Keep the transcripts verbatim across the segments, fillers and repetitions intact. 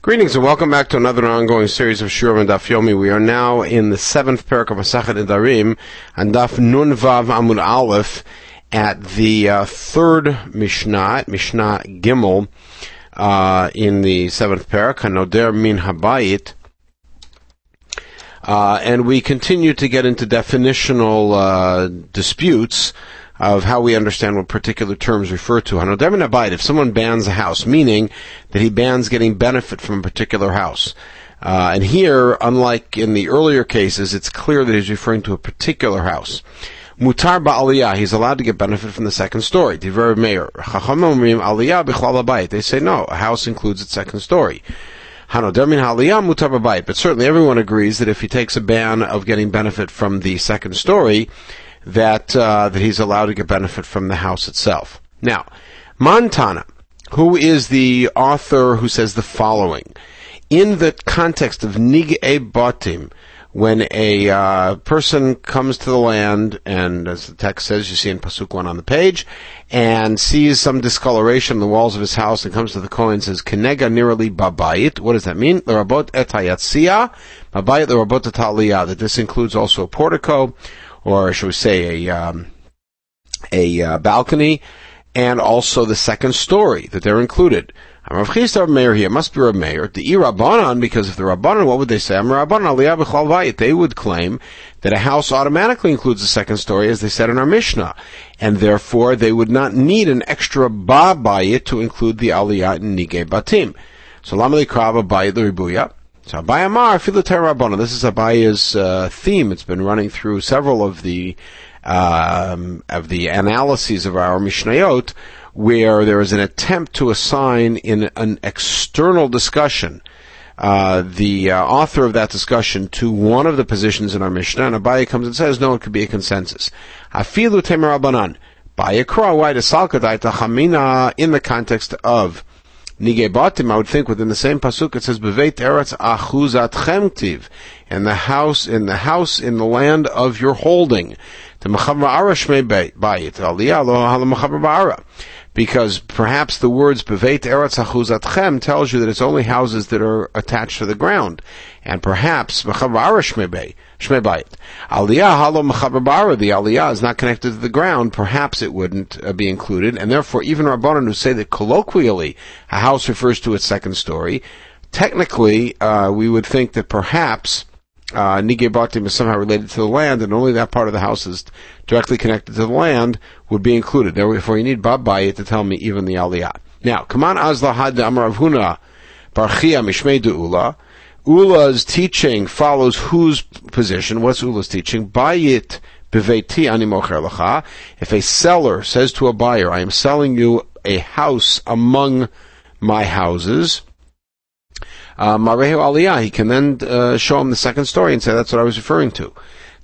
Greetings and welcome back to another ongoing series of Shurim and Daf Yomi. We are now in the seventh parak of Masachet Nedarim and Daf Nun Vav Amud Aleph at the uh, third Mishnah, Mishnah Gimel, uh, in the seventh parak, Hanoder Min Habayit. Uh, and we continue to get into definitional uh, disputes of how we understand what particular terms refer to. Hanoder min habayit, if someone bans a house, meaning that he bans getting benefit from a particular house. Uh, and here, unlike in the earlier cases, it's clear that he's referring to a particular house. Mutar ba'aliyah, he's allowed to get benefit from the second story. Divrei Meir. Chachamim omrim aliyah bichlal habayit. They say no, a house includes its second story. Hanoder min haliyah mutar b'bayit. But certainly everyone agrees that if he takes a ban of getting benefit from the second story, that uh, that he's allowed to get benefit from the house itself. Now, Montana, who is the author who says the following, in the context of Nig'ei Batim, when a uh, person comes to the land, and as the text says, you see in Pasuk one on the page, and sees some discoloration in the walls of his house, and comes to the Kohen and says, Kenega nirali babayit. What does that mean? L'rabot et hayatzia, babayit l'rabot et haliyah, that this includes also a portico, or should we say a um, a uh, balcony, and also the second story, that they're included. Rav Chisda Meir here, must be Rav Meir. The Rabbanan, because if the Rabbanan, what would they say? They would claim that a house automatically includes the second story, as they said in our Mishnah, and therefore they would not need an extra ba bayit to include the aliyah in Nig'ei Batim. So Lamali Krava Bayit L'Ribuya. So Abaye Amar Filater Rabbanan. This is Abaye's uh, theme. It's been running through several of the um, of the analyses of our Mishnayot, where there is an attempt to assign in an external discussion uh, the uh, author of that discussion to one of the positions in our Mishnah, and Abaye comes and says, no, it could be a consensus. Afilu Temer Rabbanan. Bayekra, why the Salkadaita Chamina, in the context of Nig'ei Batim, I would think within the same pasuk it says Beveit Eretz Achuzatchem Ktiv, in the house, in the house, in the land of your holding. The Mechaber Ba'ara Shmei Bayit Aliyah Lo Hala Mechaber Ba'ara, because perhaps the words Beveit Eretz Achuzatchem tells you that it's only houses that are attached to the ground, and perhaps Mechaber Ba'ara Shmei Bayit. Aliyah Halo Mechaber Ba'ara, the Aliyah is not connected to the ground, perhaps it wouldn't uh, be included, and therefore even Rabbanan who say that colloquially a house refers to its second story, technically uh, we would think that perhaps uh, Nig'ei Batim is somehow related to the land, and only that part of the house is directly connected to the land would be included. Therefore you need Bab Bayit to tell me even the Aliyah. Now, Kaman Azla Had Amar Rav Huna Barchia Mishmei De'ula. Ula's teaching follows whose position? What's Ula's teaching? Bayit beveiti ani mocher lecha. If a seller says to a buyer, I am selling you a house among my houses, Marehu aliyah, he can then uh, show him the second story and say, that's what I was referring to.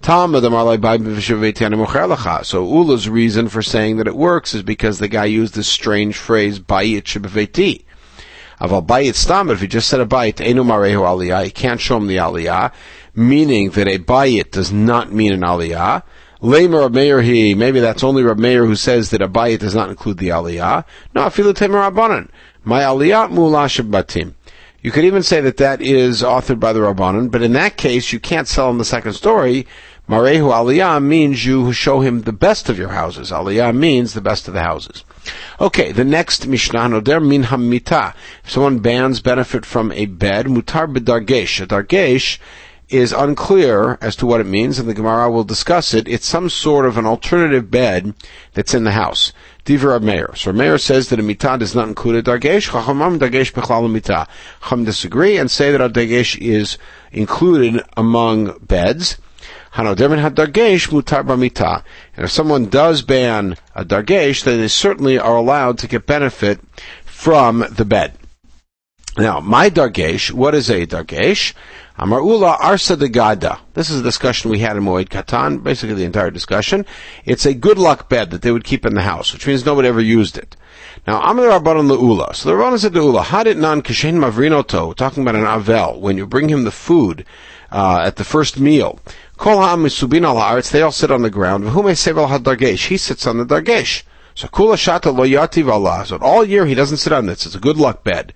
So Ula's reason for saying that it works is because the guy used this strange phrase, bayit shebeveiti. Aval bayit stam, but if he just said a bayit, enu marehu aliyah, he can't show him the aliyah, meaning that a bayit does not mean an aliyah. Leimer Rav Meir he, maybe that's only Rav Meir who says that a bayit does not include the aliyah. No, afilu temer rabbanan. My aliyah mula shebatim. You could even say that that is authored by the Rabbanan, but in that case, you can't sell him the second story. Marehu aliyah means you show him the best of your houses. Aliyah means the best of the houses. Okay, the next Mishnah, Noder min hamita. If someone bans benefit from a bed, mutar b'dargesh. A dargesh is unclear as to what it means, and the Gemara will discuss it. It's some sort of an alternative bed that's in the house. Divrei Rav Meir. So Rav Meir says that a mitah does not include a dargesh. Chachamim dargesh b'chlal mitah. Chacham disagree and say that a dargesh is included among beds. Hanoder min hadargesh mutar b'mitah. And if someone does ban a dargesh, then they certainly are allowed to get benefit from the bed. Now, my dargesh, what is a dargesh? Amar Ula Arsa de Gada. This is a discussion we had in Moed Katan, basically the entire discussion. It's a good luck bed that they would keep in the house, which means nobody ever used it. Now, Amar Rabbanan Le'ula. So the Rabbanan said to Ula, Hadit nan kishen mavrinoto, talking about an avel, when you bring him the food uh, at the first meal. Kol ha'am misubin al ha'aretz, they all sit on the ground. V'hu me'sevel ha'dargesh, he sits on the dargesh. So kula shata lo yativ Allah. So all year he doesn't sit on this. It's a good luck bed.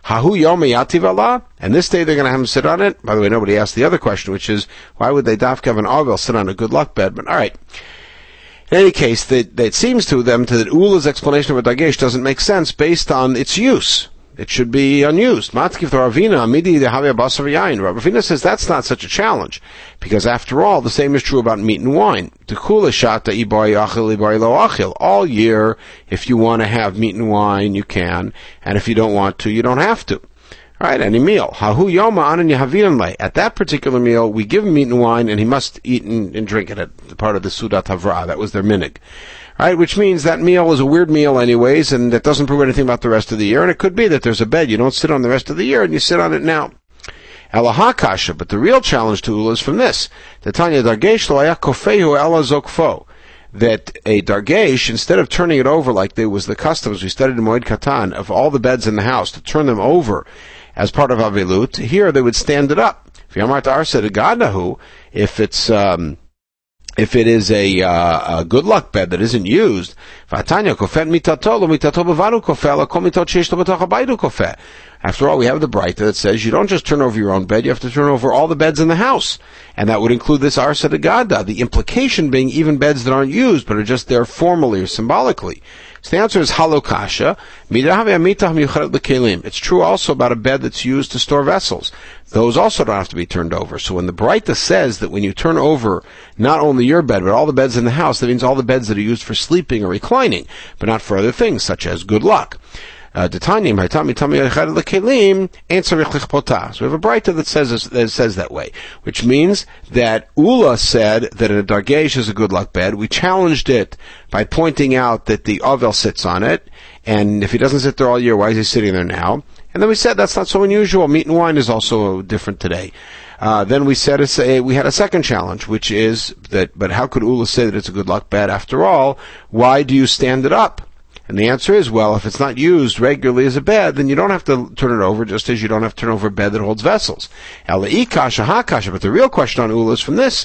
Hahu yom yativ Allah, and this day they're going to have him sit on it. By the way, nobody asked the other question, which is, why would they dafka have an Ovel sit on a good luck bed? But all right. In any case, that it seems to them that Ula's explanation of a dargesh doesn't make sense based on its use. It should be unused. Matkif the Ravina, Amidi the Havia Basar Yain. Ravina says that's not such a challenge, because after all, the same is true about meat and wine. Tekula shata ibari achil ibari lo achil. All year, if you want to have meat and wine, you can, and if you don't want to, you don't have to. All right, any meal. Hahu yoma anan yahavinan le. At that particular meal, we give him meat and wine, and he must eat and, and drink it at part of the Sudat Havra. That was their minig. All right, which means that meal is a weird meal anyways, and it doesn't prove anything about the rest of the year. And it could be that there's a bed you don't sit on the rest of the year, and you sit on it now. Elaha kasha, but the real challenge to Ula is from this. The Tanya dargesh lo haya kofehu ela zokfo. That a dargesh, instead of turning it over like there was the custom, as we studied in Moed Katan, of all the beds in the house, to turn them over as part of Avilut, here they would stand it up. If it's, um, if it is a, uh, a good luck bed that isn't used, after all, we have the Braita that says you don't just turn over your own bed, you have to turn over all the beds in the house. And that would include this Arsa de Gada, the implication being even beds that aren't used, but are just there formally or symbolically. So the answer is halokasha. It's true also about a bed that's used to store vessels. Those also don't have to be turned over. So when the Braita says that when you turn over not only your bed, but all the beds in the house, that means all the beds that are used for sleeping or reclining, but not for other things, such as good luck. Uh, so we have a Braita that says that says that way, which means that Ula said that a dargesh is a good luck bed. We challenged it by pointing out that the Ovel sits on it, and if he doesn't sit there all year, why is he sitting there now? And then we said that's not so unusual. Meat and wine is also different today. Uh, then we said it's a, we had a second challenge, which is that, but how could Ula say that it's a good luck bed after all? Why do you stand it up? And the answer is, well, if it's not used regularly as a bed, then you don't have to turn it over, just as you don't have to turn over a bed that holds vessels. But the real question on Ula is from this.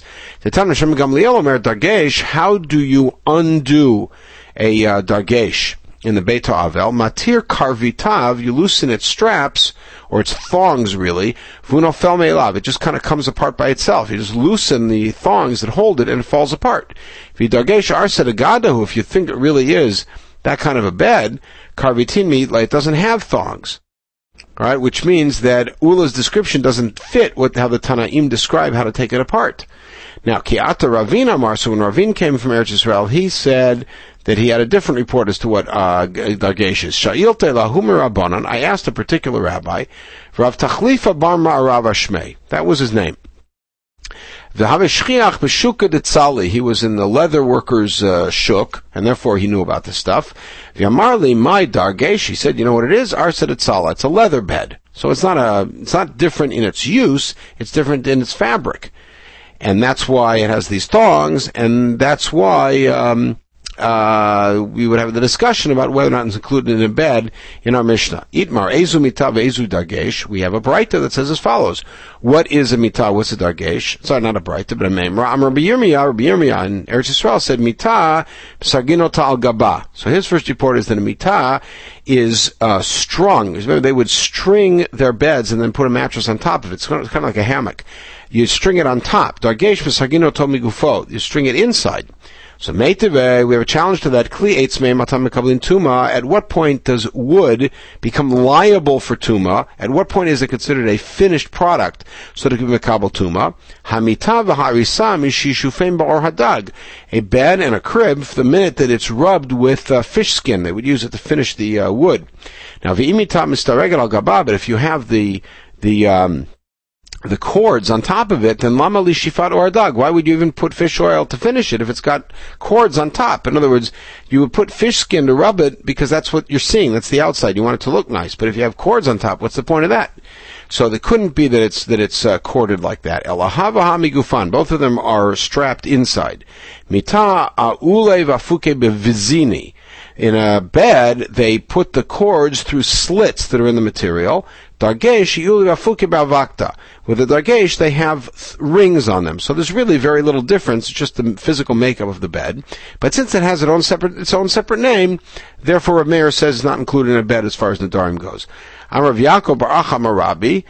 How do you undo a uh, dargesh in the Beit Ha'avel? Matir karvitav, you loosen its straps, or its thongs really, vunofel me'elav, it just kind of comes apart by itself. You just loosen the thongs that hold it and it falls apart. If you dargesh arsa de gadahu, if you think it really is that kind of a bed, karvitin meat, like it doesn't have thongs. Alright, which means that Ula's description doesn't fit what how the Tanaim describe how to take it apart. Now, Ki'ata Ravin Amar, so when Ravin came from Eretz Yisrael, he said that he had a different report as to what uh, dargesh is. Sha'ilte lahumir Rabbanan, I asked a particular rabbi, Rav Tachlifa bar Ma'arav Ashmei, that was his name. He was in the leather workers' uh, shuk, and therefore he knew about this stuff. V'amarli my dargesh, he said, you know what it is? Arsa d'tzala, it's a leather bed. So it's not a, it's not different in its use, it's different in its fabric. And that's why it has these thongs, and that's why, um, uh, we would have the discussion about whether or not it's included in a bed in our Mishnah. Itmar, ezu mitah ve'ezu dargesh. We have a Braita that says as follows. What is a mitah? What's a dargesh? Sorry, not a Braita, but a memra. Am Rabbi Yirmiyah, Rabbi Yirmiyah in Eretz Yisrael said mitah p'saginota al gaba. So his first report is that a mitah is, uh, strung. Remember, they would string their beds and then put a mattress on top of it. It's kind of, kind of like a hammock. You string it on top. Dargesh p'saginota migufo. You string it inside. So Meiteve, we have a challenge to that. Kli eitz mei matam mekablin tuma. At what point does wood become liable for tuma? At what point is it considered a finished product so to give mekabel tuma? Hamita v'harisa mishishufein ba'or hadag. A bed and a crib, for the minute that it's rubbed with uh, fish skin, they would use it to finish the uh, wood. Now v'imita mistaregel al gaba, but if you have the the um, the cords on top of it, then lama li shifat or dag. Why would you even put fish oil to finish it if it's got cords on top? In other words, you would put fish skin to rub it because that's what you're seeing. That's the outside. You want it to look nice. But if you have cords on top, what's the point of that? So it couldn't be that it's that it's uh, corded like that. Elahava hamigufan. Both of them are strapped inside. Mita aule vafuke bevizini. In a bed, they put the cords through slits that are in the material. Dargesh, with the dargesh, they have th- rings on them. So there's really very little difference, just the physical makeup of the bed. But since it has its own separate, its own separate name, therefore Rav Meir says it's not included in a bed as far as Nadarim goes. Amar Rav Yaakov bar Acha Marabi,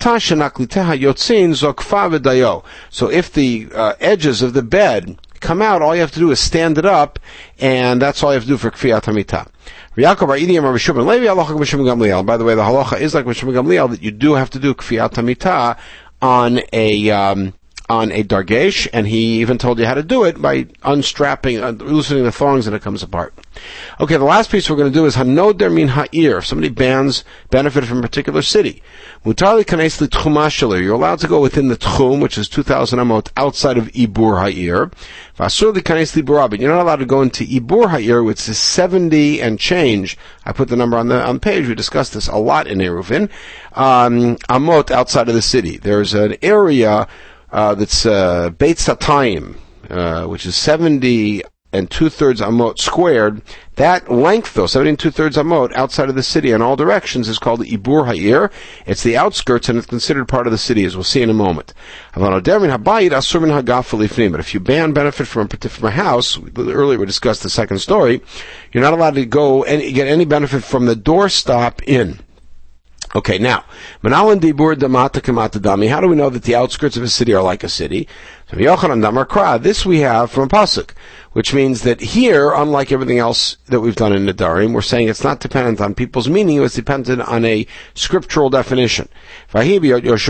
so if the uh, edges of the bed come out, all you have to do is stand it up, and that's all you have to do for Kfiyat HaMitah. By the way, the halacha is like Mishum Gamliel, that you do have to do Kfiyat HaMitah on a um, on a dargesh, and he even told you how to do it by unstrapping, uh, loosening the thongs, and it comes apart. Okay, the last piece we're going to do is Hanoder min ha'ir. If somebody bans benefit from a particular city, Mutali kanes li tchuma shelo. You're allowed to go within the tchum, which is two thousand amot outside of Ibur ha'ir. Vasur li kanes li burabin. You're not allowed to go into Ibur ha'ir, which is seventy and change. I put the number on the on the page. We discussed this a lot in Eruvin. Um, amot outside of the city. There's an area uh, that's uh, Beit Satayim, uh, which is seventy and two-thirds amot squared. That length, though, seventy and two-thirds amot outside of the city in all directions, is called the Ibur Ha'ir. It's the outskirts, and it's considered part of the city, as we'll see in a moment. But if you ban benefit from a, from a house, earlier we discussed the second story, you're not allowed to go and get any benefit from the doorstop in. Okay, now, how do we know that the outskirts of a city are like a city? This we have from a pasuk, which means that here, unlike everything else that we've done in Nadarim, we're saying it's not dependent on people's meaning, it's dependent on a scriptural definition. Famous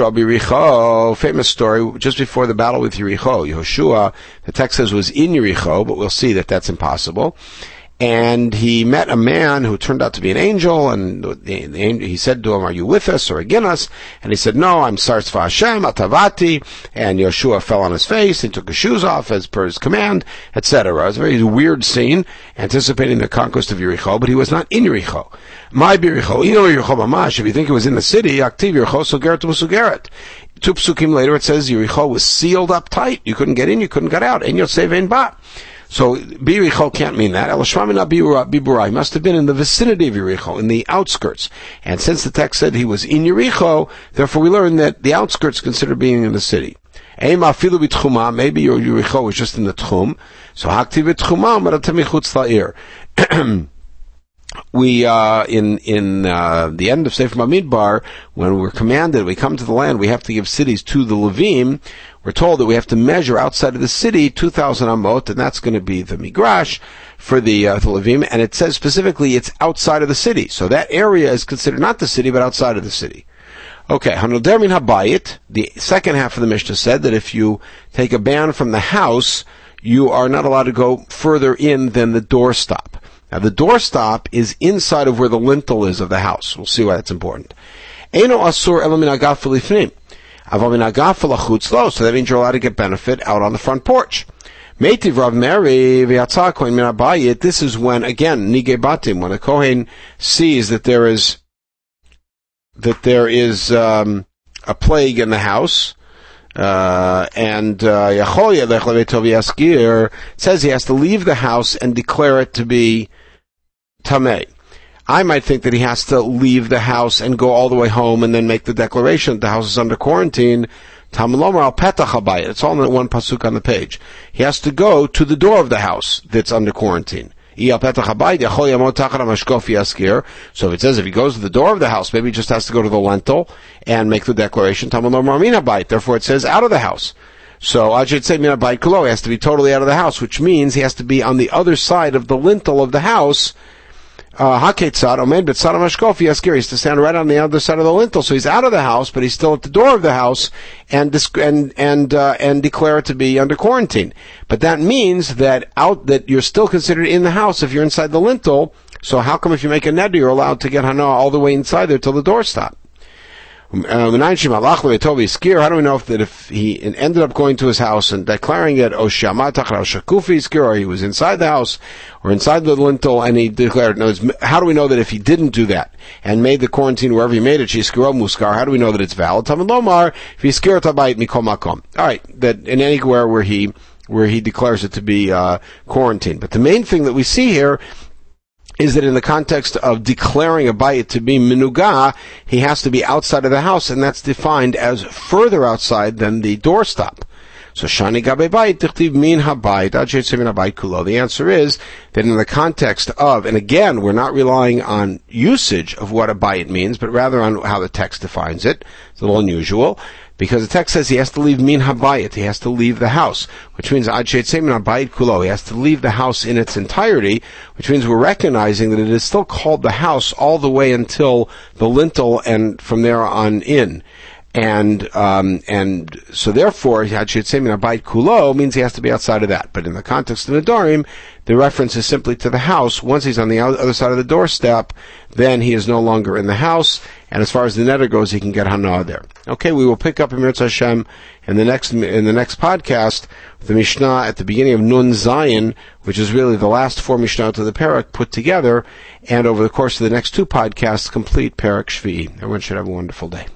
story, just before the battle with Yericho, Yehoshua, the text says was in Yericho, but we'll see that that's impossible. And he met a man who turned out to be an angel, and the, the, the angel, he said to him, "Are you with us or against us?" And he said, "No, I'm Sarsva Hashem, Atavati." And Yeshua fell on his face and took his shoes off as per his command, et cetera. It was a very weird scene, anticipating the conquest of Yericho, but he was not in Yericho. My Yericho, you know Yericho Mamash. If you think it was in the city, Aktiv Yericho Sugeret Musugeret. Two psukim later, it says Yericho was sealed up tight. You couldn't get in, you couldn't get out. En Yosef En Ba. So, Yericho can't mean that. He must have been in the vicinity of Yericho, in the outskirts. And since the text said he was in Yericho, therefore we learn that the outskirts consider being in the city. Maybe your Yericho is just in the Tchum. So, we, uh, in, in, uh, the end of Sefer Bamidbar, when we're commanded, we come to the land, we have to give cities to the Levim. We're told that we have to measure outside of the city two thousand amot, and that's going to be the migrash for the, uh, the Levim, and it says specifically it's outside of the city. So that area is considered not the city, but outside of the city. Okay, Hanoder min habayit, the second half of the Mishnah said that if you take a ban from the house, you are not allowed to go further in than the doorstop. Now, the doorstop is inside of where the lintel is of the house. We'll see why that's important. Eino asur elo min agaf v'lifnim. Aval min agaf v'lachutz lo. So that means you're allowed to get benefit out on the front porch. Meitiv Rav Meri v'yatzah kohen min habayit. This is when, again, nige batim, when a kohen sees that there is, that there is, um, a plague in the house, Uh, and, Yachol Yelech Leveitov Yaskir, says he has to leave the house and declare it to be Tameh. I might think that he has to leave the house and go all the way home and then make the declaration that the house is under quarantine. Tamlomar al petach habayit. It's all in one pasuk on the page. He has to go to the door of the house that's under quarantine. So if it says if he goes to the door of the house, maybe he just has to go to the lintel and make the declaration. Therefore it says out of the house. So I should say he has to be totally out of the house, which means he has to be on the other side of the lintel of the house. Uh, he has to stand right on the other side of the lintel, so he's out of the house, but he's still at the door of the house, and and and uh, and declare it to be under quarantine. But that means that out that you're still considered in the house if you're inside the lintel. So how come if you make a neder, you're allowed to get hana all the way inside there till the door stop? How do we know if that if he ended up going to his house and declaring it, or he was inside the house or inside the lintel and he declared, no, how do we know that if he didn't do that and made the quarantine wherever he made it, how do we know that it's valid? Alright, that in anywhere where he, where he declares it to be, uh, quarantine. But the main thing that we see here is that in the context of declaring a bayit to be minugah, he has to be outside of the house, and that's defined as further outside than the doorstop. So shani gabe bayit tichtiv min habayit ad sheyitzeh min habayit kulo. The answer is that in the context of, and again, we're not relying on usage of what a bayit means, but rather on how the text defines it. It's a little unusual, because the text says he has to leave min habayit, he has to leave the house, which means ad sheyitzeh min habayit kulo, he has to leave the house in its entirety, which means we're recognizing that it is still called the house all the way until the lintel and from there on in. And um, and so therefore, had sheyitzeh min habayit kulo means he has to be outside of that. But in the context of Nedarim, the reference is simply to the house. Once he's on the other side of the doorstep, then he is no longer in the house. And as far as the neder goes, he can get hana there. Okay, we will pick up in Mirz Hashem in the next in the next podcast with the Mishnah at the beginning of Nun Zayin, which is really the last four Mishnah to the Perek put together, and over the course of the next two podcasts, complete Perek Shvi'i. Everyone should have a wonderful day.